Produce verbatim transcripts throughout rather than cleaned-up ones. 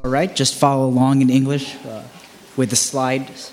All right, just follow along in English uh, with the slides.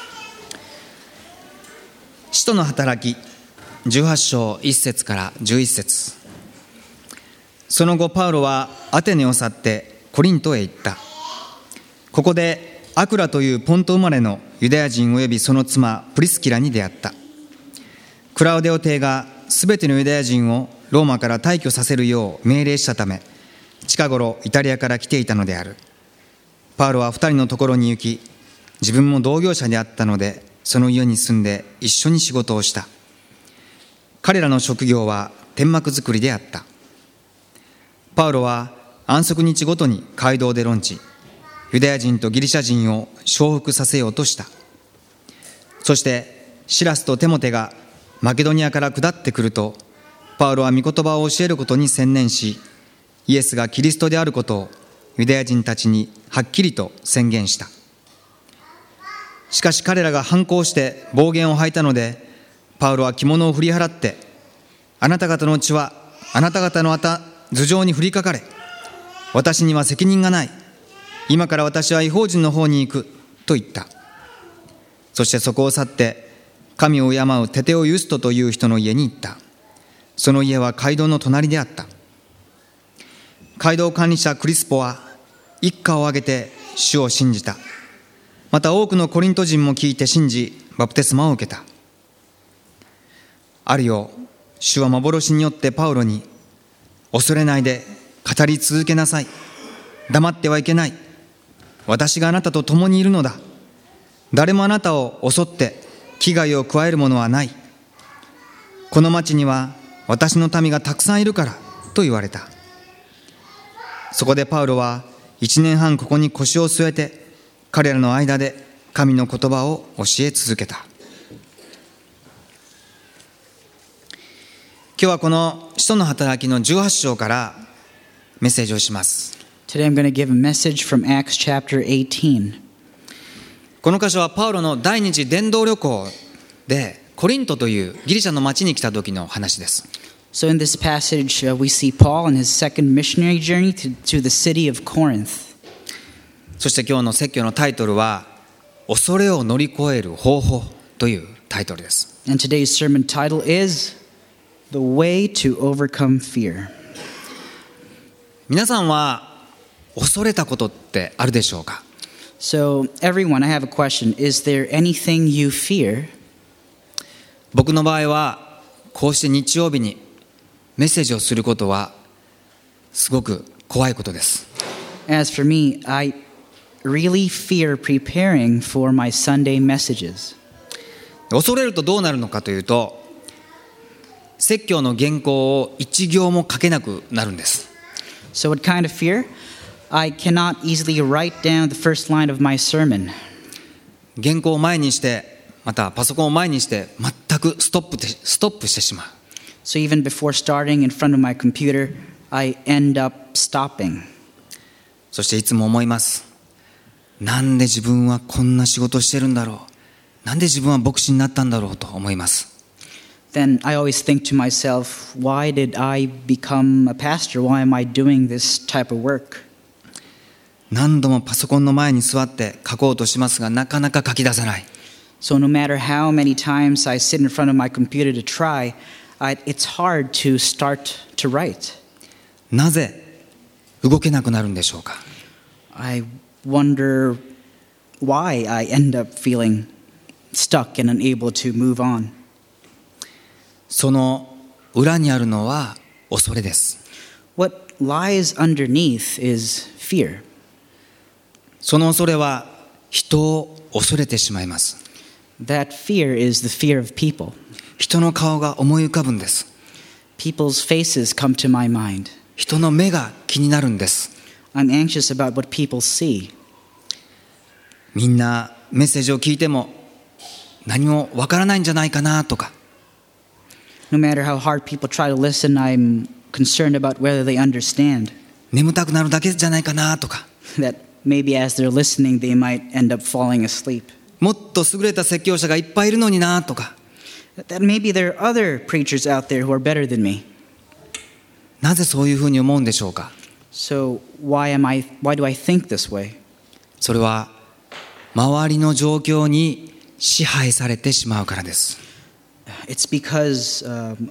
使徒の働きじゅうはち章いち節からじゅういち節。その後パウロはアテネを去ってコリントへ行った。ここでアクラというポント生まれのユダヤ人およびその妻プリスキラに出会った。クラウデオ帝がすべてのユダヤ人をローマから退去させるよう命令したため、近頃イタリアから来ていたのである。パウロは二人のところに行き、自分も同業者であったのでその家に住んで一緒に仕事をした。彼らの職業は天幕作りであった。パウロは安息日ごとに街道で論じ、ユダヤ人とギリシャ人を承服させようとした。そしてシラスとテモテがマケドニアから下ってくると、パウロは御言葉を教えることに専念し、イエスがキリストであることをユダヤ人たちにはっきりと宣言した。しかし彼らが反抗して暴言を吐いたので、パウロは着物を振り払って、あなた方の血はあなた方の頭上に降りかかれ、私には責任がない、今から私は異邦人の方に行くと言った。そしてそこを去って神を敬うテテオユストという人の家に行った。その家は街道の隣であった。街道管理者クリスポは一家を挙げて主を信じた。また多くのコリント人も聞いて信じ、バプテスマを受けた。あるよ、主は幻によってパウロに、恐れないで語り続けなさい。黙ってはいけない。私があなたと共にいるのだ。誰もあなたを襲って危害を加えるものはない。この町には私の民がたくさんいるからと言われた。そこでパウロは一年半ここに腰を据えて、彼らの間で神の言葉を教え続けた。今日はこの使徒の働きのじゅうはち章からメッセージをします。 Today I'm going to give a message from Acts chapter eighteen. この箇所はパウロの第二次伝道旅行でコリントというギリシャの町に来た時の話です。 So in this passage, uh, we see Paul on his second missionary journey to, to the city of Corinth. そして今日の説教のタイトルは恐れを乗り越える方法というタイトルです。 And today's sermon title is The Way to Overcome Fear. 皆さんは恐れたことってあるでしょうか？ So everyone, I have a question. Is there anything you fear? 僕の場合はこうして日曜日にメッセージをすることはすごく怖いことです。 As for me, I really fear preparing for my Sunday messages. 恐れるとどうなるのかというと、説教の原稿を一行も書けなくなるんです。 So what kind of fear? I cannot easily write down the first line of my sermon. 原稿を前にして、またパソコンを前にして全くストップでストップしてしまう。 So even before starting in front of my computer, I end up stopping. そしていつも思います。なんで自分はこんな仕事をしてるんだろう。なんで自分は牧師になったんだろうと思います。 Then I always think to myself, why did I become a pastor? Why am I doing this type of work? 何度もパソコンの前に座って書こうとしますが、なかなか書き出せない。 So no matter how many times I sit in front of my computer to try, I, it's hard to start to write. なぜ動けなくなるんでしょうか？ I wonder why I end up feeling stuck and unable to move on. その裏にあるのは恐れです。 What lies underneath is fear. その恐れは人を恐れてしまいます。 That fear is the fear of people. 人の顔が思い浮かぶんです。 People's faces come to my mind. 人の目が気になるんです。 I'm anxious about what people see. みんなメッセージを聞いても何もわからないんじゃないかなとか、 No matter how hard people try to listen, I'm concerned about whether they understand. 眠たくなるだけじゃないかなとか、 That maybe as they're listening, they might end up falling asleep. もっと優れた説教者がいっぱいいるのになとか、 That maybe there are other preachers out there who are better than me. なぜそういうふうに思うんでしょうか？ So why am I why do I think this way? それは周りの状況に支配されてしまうからです。 It's because um,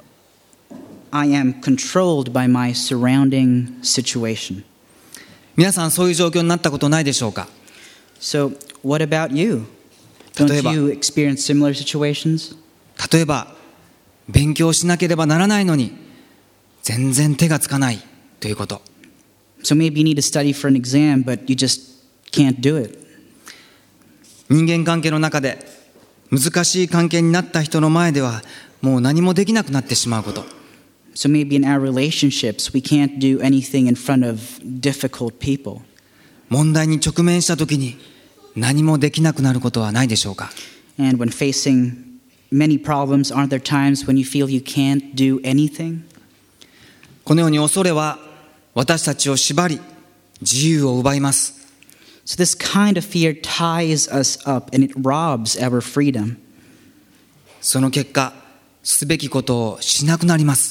I am controlled by my surrounding situation. 皆さんそういう状況になったことないでしょうか？ So what about you? Don't 例えば、 you experience similar situations? 例えば勉強しなければならないのに全然手がつかないということ。 So maybe you need to study for an exam, but you just can't do it. 人間関係の中で難しい関係になった人の前ではもう何もできなくなってしまうこと。 So maybe in our relationships, we can't do anything in front of difficult people. 問題に直面した時に何もできなくなることはないでしょうか？ And when facing many problems, aren't there times when you feel you can't do anything? このように恐れは私たちを縛り自由を奪います。 So this kind of fear ties us up and it robs our freedom. その結果すべきことをしなくなります。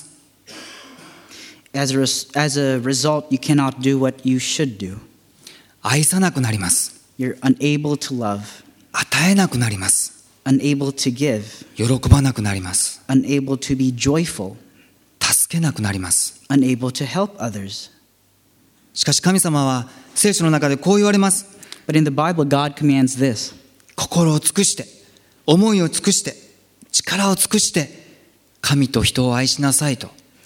As a, res- as a result, you cannot do what you should do. 愛さなくなります。 You're unable to love, 与えなくなります。 unable to give, 喜ばなくなります。 unable to be joyful, 助けなくなります。 unable to help others. しかし神様は聖書の中でこう言われます。 But in the Bible, God commands this: 心を尽くして思いを尽くして力を尽くして神と人を愛しなさいと。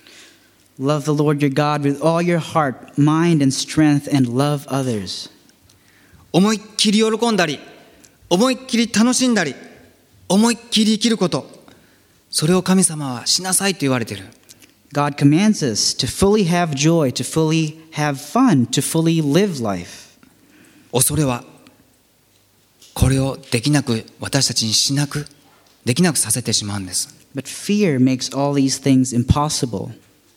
Love the Lord your God with all your heart, mind, and strength, and love others. 思いっきり喜んだり思いっきり楽しんだり思いっきり生きること、それを神様はしなさいと言われている。 God commands us to fully have joy, to fully have fun, to fully live life. 恐れはこれをできなく私たちにしなくできなくさせてしまうんです。 But fear makes all these things impossible.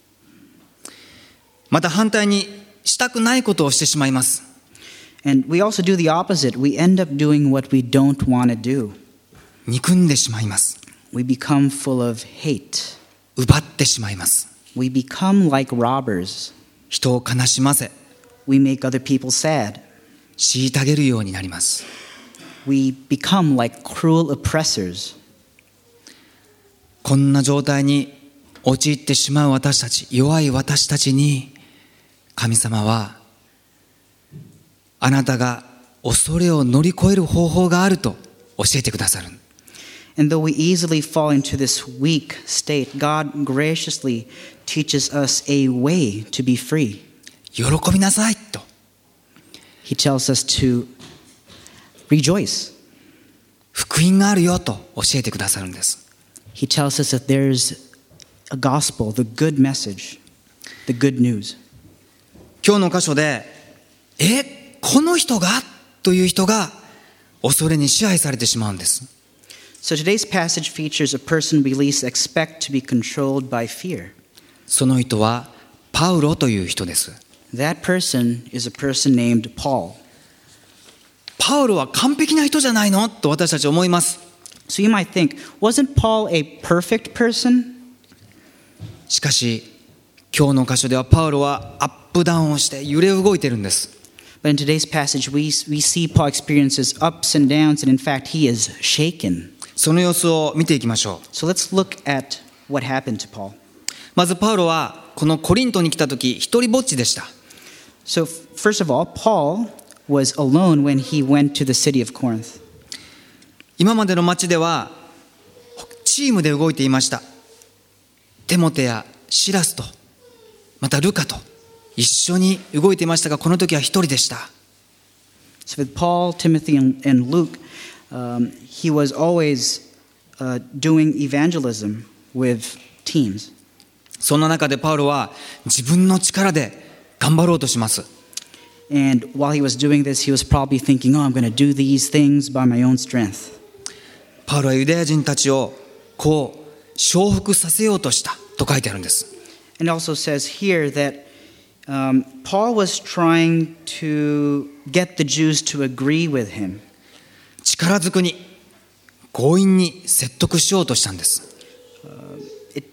また反対にしたくないことをしてしまいます。 And we also do the opposite. We end up doing what we don't want to do. 憎んでしまいます。 We become full of hate. 奪ってしまいます。 We become like robbers. 人を悲しませ We make other people sad. 虐げるようになります。 We become like cruel oppressors. こんな状態に陥ってしまう私たち、弱い私たちに神様はあなたが恐れを乗り越える方法があると教えてくださる。 And though we easily fall into this weak state, God graciously teaches us a way to be free. 喜びなさいと。 He tells us to rejoice. 福音があるよと教えてくださるんです。 He tells us that there's a gospel, the good message, the good news. 今日の箇所でえこの人がという人が恐れに支配されてしまうんです。 So today's passage features a person we least expect to be controlled by fear. その人はパウロという人です。 That person is a person named Paul. パウロは完璧な人じゃないのと私たち思います。 So you might think, wasn't Paul a perfect person? しかし今日の箇所ではパウロはアップダウンをして揺れ動いているんです。 But in today's passage, we, we see Paul experiences ups and downs, and in fact, he is shaken. その様子を見ていきましょう。 So let's look at what happened to Paul. まずパウロはこのコリントに来た時一人ぼっちでした。 So first of all, Paul was alone when he went to the city of Corinth. 今までの町ではチームで動いていました。テモテやシラスとまたルカと一緒に動いていましたが、この時は一人でした。 So with Paul, Timothy, and, and Luke, um, he was always uh, doing evangelism with teams. そんな中でパウロは自分の力で頑張ろうとします。 And while he was doing this, he was probably thinking, oh, I'm going to do these things by my own strength. パウロはユダヤ人たちをこう承服させようとしたと書いてあるんです。 And also says here that um, Paul was trying to get the Jews to agree with him. 力ずくに強引に説得しようとしたんです。 It,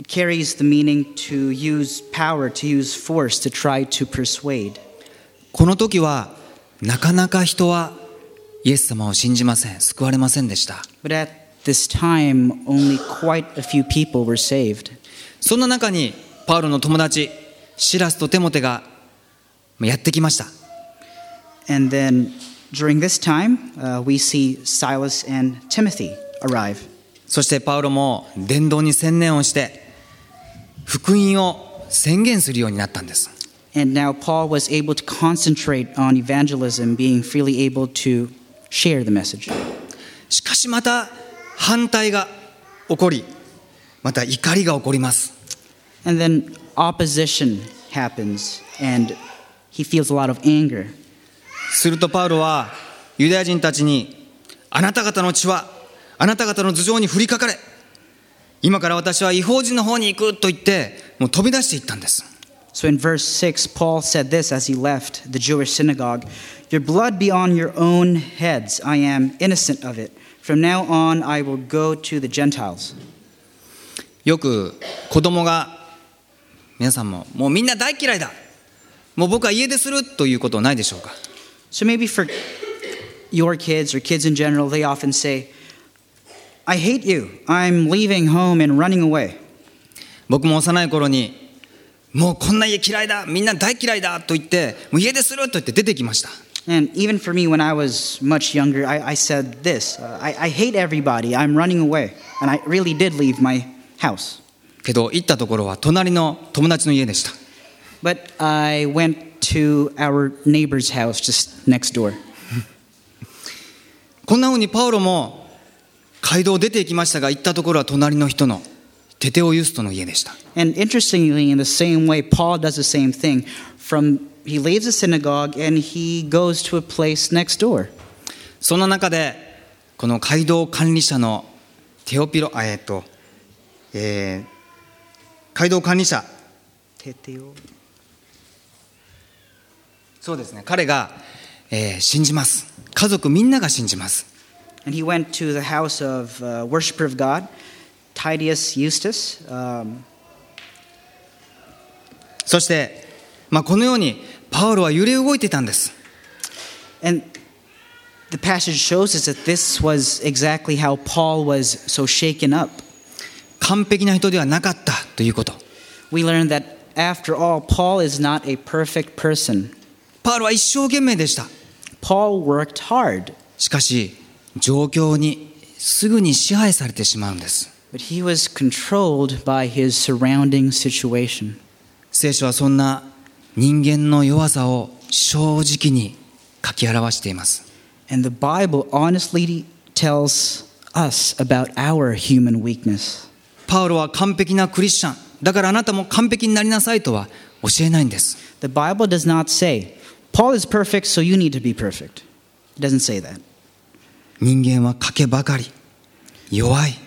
it carries the meaning to use power, to use force, to try to persuade. この時はなかなか人はイエス様を信じません。救われませんでした。 But at this time, only quite a few people were saved. そんな中にパウロの友達シラスとテモテがやってきました。 And then during this time, uh, we see Silas and Timothy arrive. そしてパウロも伝道に専念をして福音を宣言するようになったんです。 And now Paul was able to concentrate on evangelism, being freely able to share the message. しかしまた反対が起こり、また怒りが起こります。 And then opposition happens, and he feels a lot of anger. するとパウロはユダヤ人たちに、あなた方の血はあなた方の頭上に降りかかれ、今から私は異邦人の方に行くと言ってもう飛び出していったんです。 So in verse six, Paul said this as he left the Jewish synagogue, "Your blood be on your own heads. I am innocent of it. From now on, I will go to the Gentiles." よく子供が、皆さんももうみんな大嫌いだ、もう僕は家出するということないでしょうか。 So maybe for your kids or kids in general, they often say, "I hate you. I'm leaving home and running away." 僕も幼い頃にもうこんな家嫌いだ、みんな大嫌いだと言ってもう家出すると言って出てきました。 And even for me, when I was much younger, I, I said this, uh, I, I hate everybody. I'm running away. And I really did leave my house. けど行ったところは隣の友達の家でした。 But I went to our neighbor's house just next door. こんな風にパウロも街道を出て行きましたが、行ったところは隣の人のテテオユストの家でした。 And interestingly, in the same way, Paul does the same thing. From he leaves the synagogue and he goes to a place next door. その中でこの街道管理者のテオピロ、えっと、えー、街道管理者、 テテオ。 そうですね、彼が、えー、信じます。家族みんなが信じます。 And he went to the house of a worshiper of God, Titius Eustace. Um, そして、まあ、このようにパウロは揺れ動いていたんです。 and the passage shows us that this was exactly how Paul was so shaken up. 完璧な人ではなかったということ。 We learn that after all, Paul is not a perfect person. パウロは一生懸命でした。 Paul worked hard. しかし状況にすぐに支配されてしまうんです。 But he was controlled by his surrounding situation. 聖書はそんな人間の弱さを正直に書き表しています。 And the Bible honestly tells us about our human weakness. パウロは完璧なクリスチャンだからあなたも完璧になりなさいとは教えないんです。 The Bible does not say, Paul is perfect, so you need to be perfect. It doesn't say that. 人間は賭けばかり、弱い。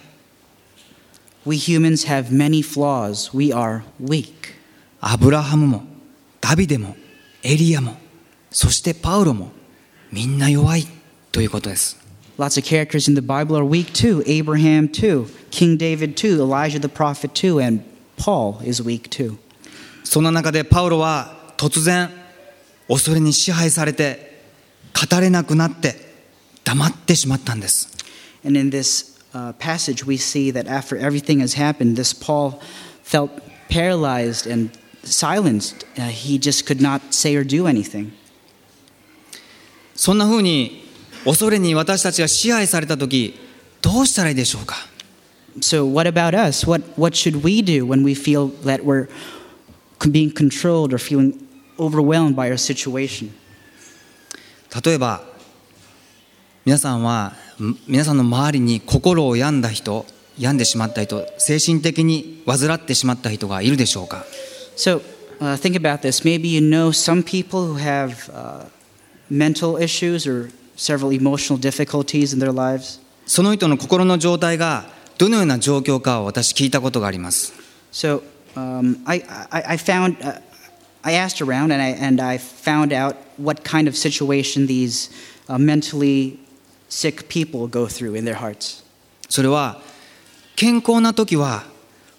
We humans have many flaws. We are weak. アブラハムもダビデもエリアもそしてパウロもみんな弱いということです。 Lots of characters in the Bible are weak too. Abraham too. King David too. Elijah the prophet too. And Paul is weak too. その中でパウロは突然恐れに支配されて語れなくなって黙ってしまったんです。 And in this uh, passage we see that after everything has happened, this Paul felt paralyzed and silenced. Uh, he just could not say or do anything. そんな風に恐れに私たちが支配されたときどうしたらいいでしょうか。 So what about us? What, what should we do when we feel that we're being controlled or feeling overwhelmed by our situation? 例えば皆さんは皆さんの周りに心を病んだ人、病んでしまった人、精神的に患ってしまった人がいるでしょうか。 So uh, think about this. Maybe you know some people who have uh, mental issues or several emotional difficulties in their lives. その人の心の状態がどのような状況かを私聞いたことがあります。 So um, I, I, I found, uh, I asked around and I, and I found out what kind of situation these uh, mentally sick people go through in their hearts. それは健康な時は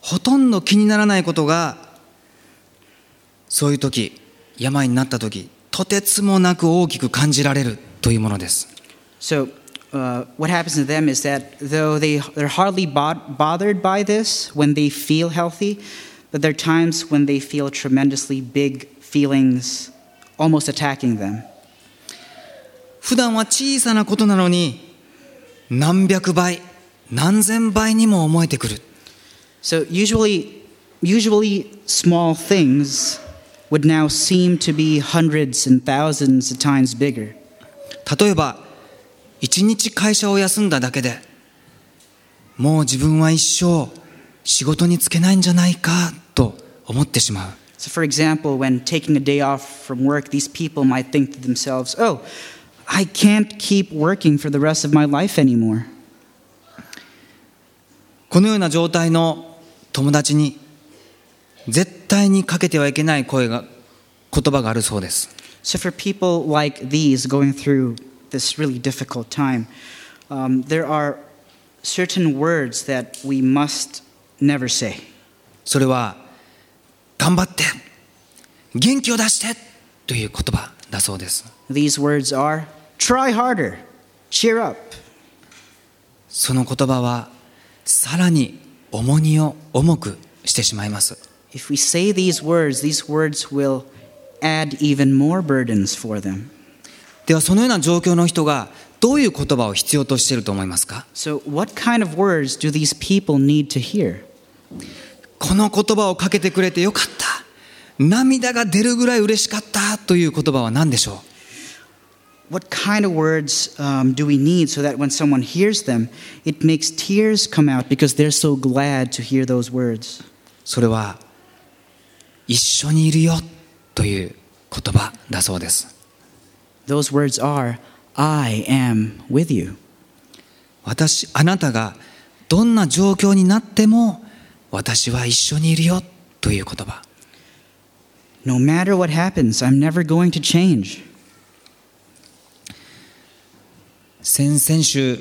ほとんど気にならないことが、そういう時、病になった時、とてつもなく大きく感じられるというものです。 So, uh, what happens to them is that though they, they're hardly bo- bothered by this when they feel healthy, but there are times when they feel tremendously big feelings almost attacking them. 普段は小さなことなのに、何百倍、何千倍にも思えてくる。 So usually, usually small things would now seem to be hundreds and thousands of times bigger. 例えば、一日会社を休んだだけで、もう自分は一生仕事に就けないんじゃないかと思ってしまう。 So for example, when taking a day off from work, these people might think to themselves, oh, I can't keep working for the rest of my life anymore. このような状態の友達に絶対にかけてはいけない声が言葉があるそうです。 So for people like these going through this really difficult time, um, there are certain words that we must never say. それは頑張って元気を出してという言葉だそうです。 These words are try harder, cheer up. その言葉はさらに重荷を重くしてしまいます。 If we say these words, these words will add even more burdens for them. ではそのような状況の人がどういう言葉を必要としていると思いますか？ So what kind of words do these people need to hear? この言葉をかけてくれてよかった、涙が出るぐらい嬉しかったという言葉は何でしょう？ What kind of words um, do we need so that when someone hears them, it makes tears come out because they're so glad to hear those words? それは一緒にいるよという言葉だそうです。 Those words are, I am with you. 私、あなたがどんな状況になっても私は一緒にいるよという言葉。 No matter what happens, I'm never going to change. 先々週、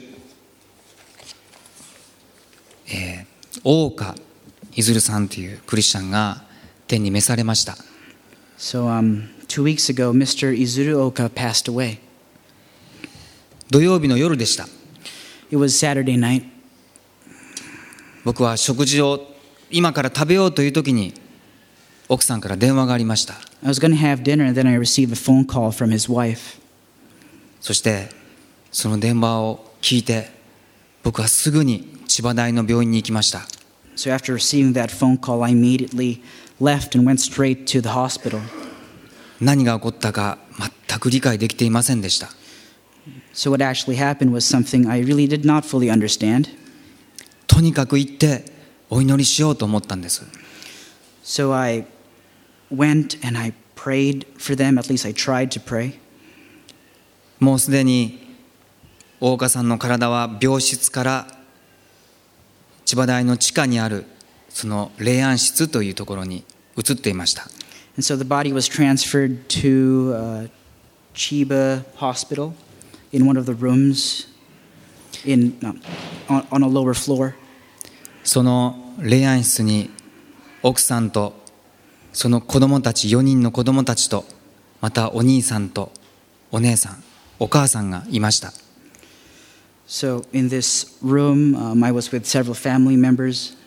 えー、大岡いずるさんというクリスチャンが天に召されました。 So um, two weeks ago, Mister Izuru Oka passed away. 土曜日の夜でした。 It was Saturday night. 僕は食事を今から食べようという時に奥さんから電話がありました。 I was going to have dinner, and then I received a phone call from his wife. そしてその電話を聞いて僕はすぐに千葉大の病院に行きました。 So after receiving that phone call, I immediately left and went straight to the hospital. 何が起こったか全く理解できていませんでした。 So what actually happened was something I really did not fully understand. とにかく行ってお祈りしようと思ったんです。 So I went and I prayed for them. At least I tried to pray. もうすでに大岡さんの体は病室から千葉大の地下にあるその霊安室というところに移っていました。 And so the body was transferred to uh, Chiba Hospital in one of the rooms in, no, on, on a lower floor. その霊安室に奥さんとその子供たちよにんの子供たちとまたお兄さんとお姉さんお母さんがいました。 So in this room, um, I was with several family members.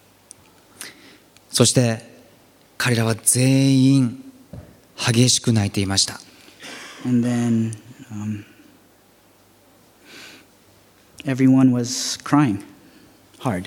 そして彼らは全員激しく泣いていました。 And then um, everyone was crying hard.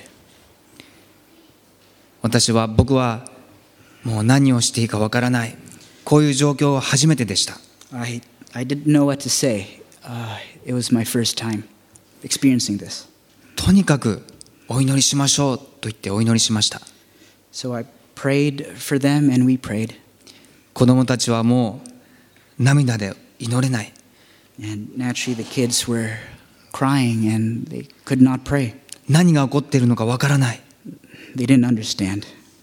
私は僕はもう何をしていいかわからない、こういう状況は初めてでした。 I, I didn't know what to say. Uh, it was my first time experiencing this. とにかくお祈りしましょうと言ってお祈りしました。 So I prayed for them and we prayed. 子供たちはもう涙で祈れない。 And naturally the kids were crying and they could not pray. 何が起こっているのかわからない。 They didn't understand.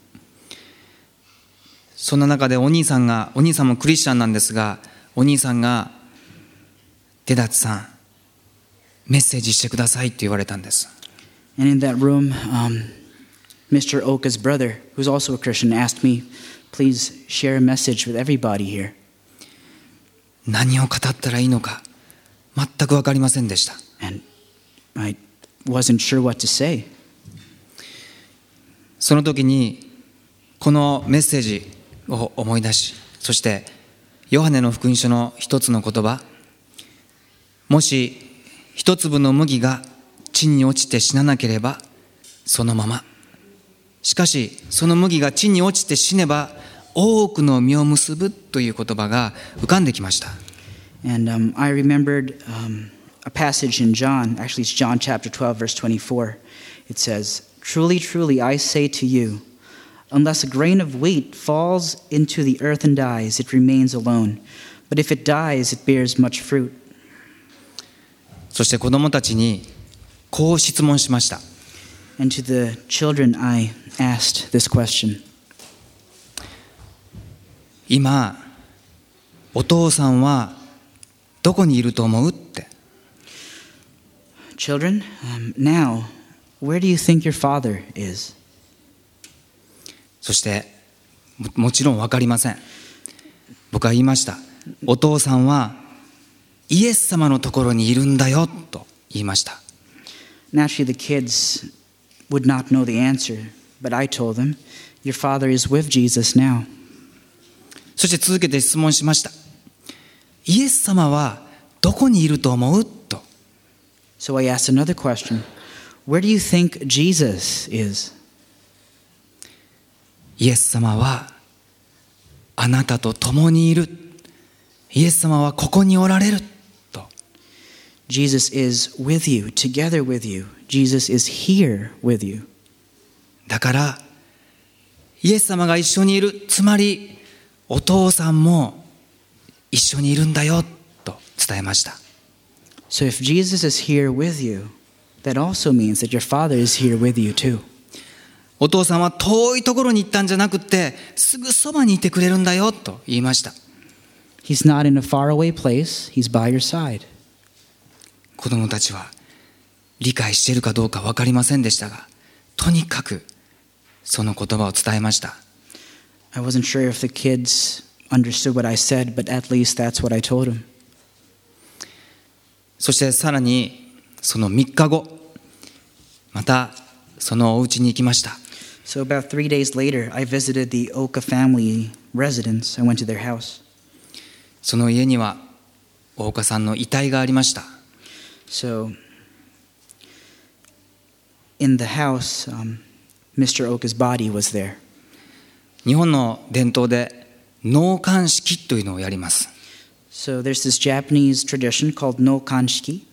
そんな中でお兄さんが、お兄さんもクリスチャンなんですが、お兄さんがデダツさんメッセージしてくださいって言われたんです。 And in that room, um, Mister Oka's brother, who's also a Christian, asked me, please share a message with everybody here. 何を語ったらいいのか全く分かりませんでした。 And I wasn't sure what to say. その時にこのメッセージを思い出し、そしてヨハネの福音書の一つの言葉、もし一粒の麦が地に落ちて死ななければそのまま、しかしその麦が地に落ちて死ねば多くの実を結ぶという言葉が浮かんできました。 And um, I remembered um, a passage in John, actually it's John chapter twelve, verse twenty-four. It says, Truly, truly, I say to you, unless a grain of wheat falls into the earth and dies, it remains alone. But if it dies, it bears much fruit. そして子供たちにこう質問しました。 And to the children, I asked this question. 今、お父さんはどこにいると思うって。 Children, um, now, where do you think your father is? そしても、もちろん分かりません。僕は言いました。お父さんはイエス様のところにいるんだよと言いました。 Naturally, the kids would not know the answer, but I told them, your father is with Jesus now. そして続けて質問しました。イエス様はどこにいると思うと。 So I asked another question. Where do you think Jesus is? イエス様はあなたと共にいる。イエス様はここにおられると。 Jesus is with you, together with you. Jesus is here with you. だからイエス様が一緒にいる、つまりお父さんも一緒にいるんだよと伝えました。 So if Jesus is here with you, that also means that your Father is here with you too. お父さんは遠いところに行ったんじゃなくて、すぐそばにいてくれるんだよと言いました。 He's not in a faraway place, he's by your side. 子供たちは理解しているかどうか分かりませんでしたが、とにかくその言葉を伝えました。 I wasn't sure if the kids understood what I said, but at least that's what I told them. そしてさらにそのみっかご、またそのお家に行きました。 So about three days later, I visited the Oka family residence. I went to their house. その家には大岡さんの遺体がありました。 So in the house, um, Mister Oka's body was there. 日本の伝統で納棺式というのをやります。 So there's this Japanese tradition called no kanshiki.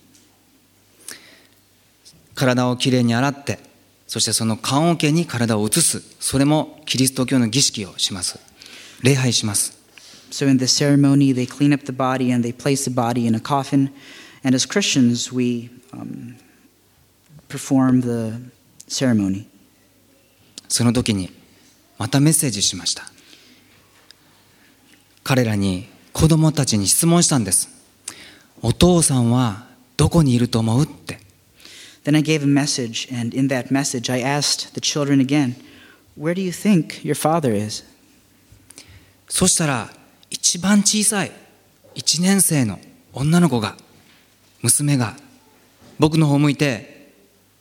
体をきれいに洗って、そしてその棺桶に体を移す、それもキリスト教の儀式をします。礼拝します。 So in this ceremony, they clean up the body and they place the body in a coffin. And as Christians, we um, perform the ceremony. その時にまたメッセージしました。彼らに、子供たちに質問したんです。お父さんはどこにいると思うって。 Then I gave a message, and in that message I asked the children again, where do you think your father is? そしたら一番小さいいちねん生の女の子が、娘が僕の方を向いて、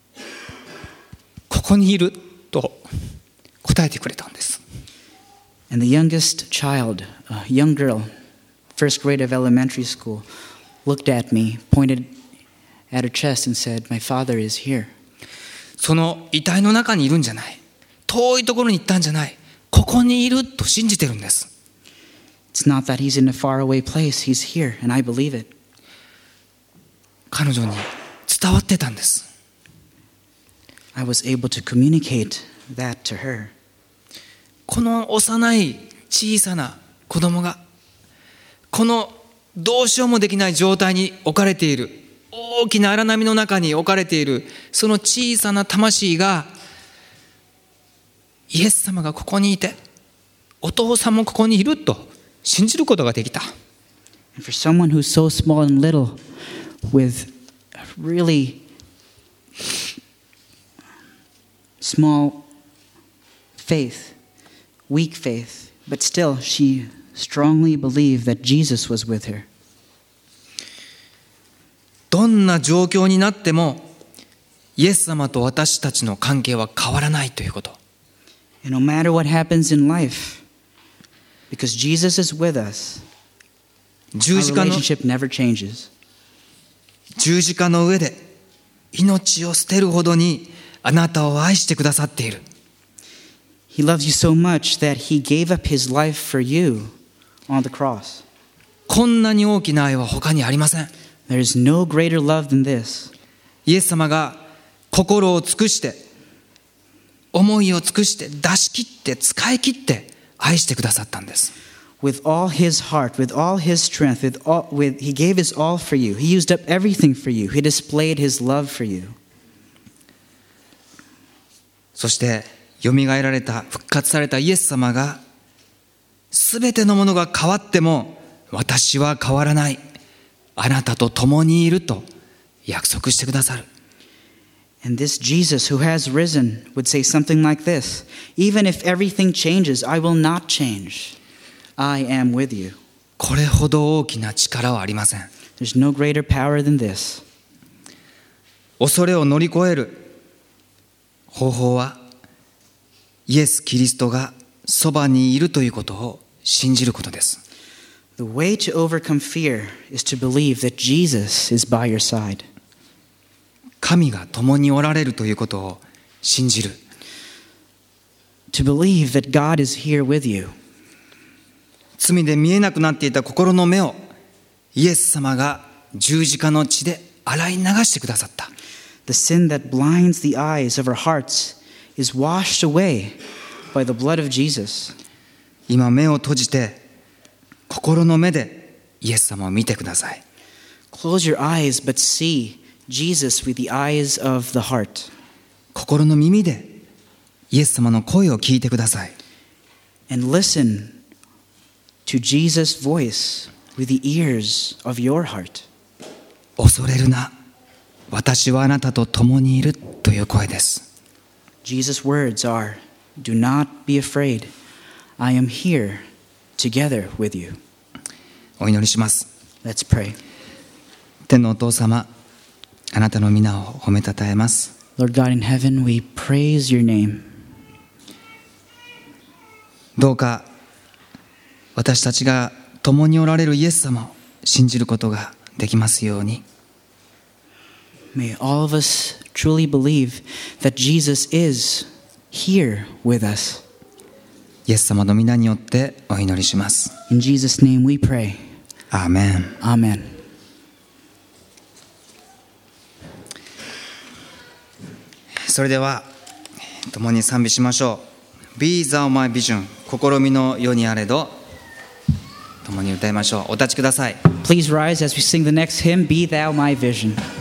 ここにいると答えてくれたんです。 And the youngest child, a young girl, first grade of elementary school, looked at me, pointed at her chest and said, my father is here. その遺体の中にいるんじゃない。遠いところに行ったんじゃない。ここにいると信じてるんです。 It's not that he's in a faraway place, he's here, and I believe it. 彼女に伝わってたんです。 I was able to communicate that to her. この幼い小さな子供が、このどうしようもできない状態に置かれている、大きな荒波の中に置かれているその小さな魂が、イエス様がここにいて、お父さんもここにいると信じることができた。 And for someone who's so small and little, with a really small faith, weak faith, but still she strongly believed that Jesus was with her. どんな状況になってもイエス様と私たちの関係は変わらないということ。 And no matter what happens in life, because Jesus is with us, 十 our 字架の relationship never changes. 十字架の上で命を捨てるほどにあなたを愛してくださっている。 He loves you so much that he gave up his life for you on the cross. こんなに大きな愛は他にありません。 There is no greater love than this. イエス様が心を尽くして思いを尽くして出し切って使い切って愛してくださったんです。 With all his heart, with all his strength, with all, with, he gave his all for you. He used up everything for you. He displayed his love for you. そしてよみがえられた復活されたイエス様がすべてのものが変わっても私は変わらない、あなたと共にいると約束してくださる。 And this Jesus who has risen would say something like this: Even if everything changes, I will not change. I am with you. これほど大きな力はありません。 There's no greater power than this. 恐れを乗り越える方法はイエス・キリストがそばにいるということを信じることです。 The way to overcome fear is to believe that Jesus is by your side. 神が共におられるということを信じる。 To believe that God is here with you. 罪で見えなくなっていた心の目をイエス様が十字架の血で洗い流してくださった。 The sin that blinds the eyes of our hearts is washed away by the blood of Jesus. 今目を閉じて心の目でイエス様を見てください。 Close your eyes but see Jesus with the eyes of the heart. 心の耳でイエス様の声を聞いてください。 And listen to Jesus' voice with the ears of your heart. 恐れるな、私はあなたと共にいるという声です。 Jesus' words are, Do not be afraid. I am here together with you. お祈りします。 Let's pray. 天のお父様、あなたの皆を褒めたたえます。 Lord God in heaven, we praise your name. どうか私たちが共におられるイエス様を信じることができますように。 May all of us truly believe that Jesus is here with us. イエス様の皆によってお祈りします。 In Jesus' name we pray. アーメン。 Amen. それでは共に賛美しましょう。 Be thou my vision、 試みの世にあれど、共に歌いましょう。お立ちください。 Please rise as we sing the next hymn, Be Thou My Vision.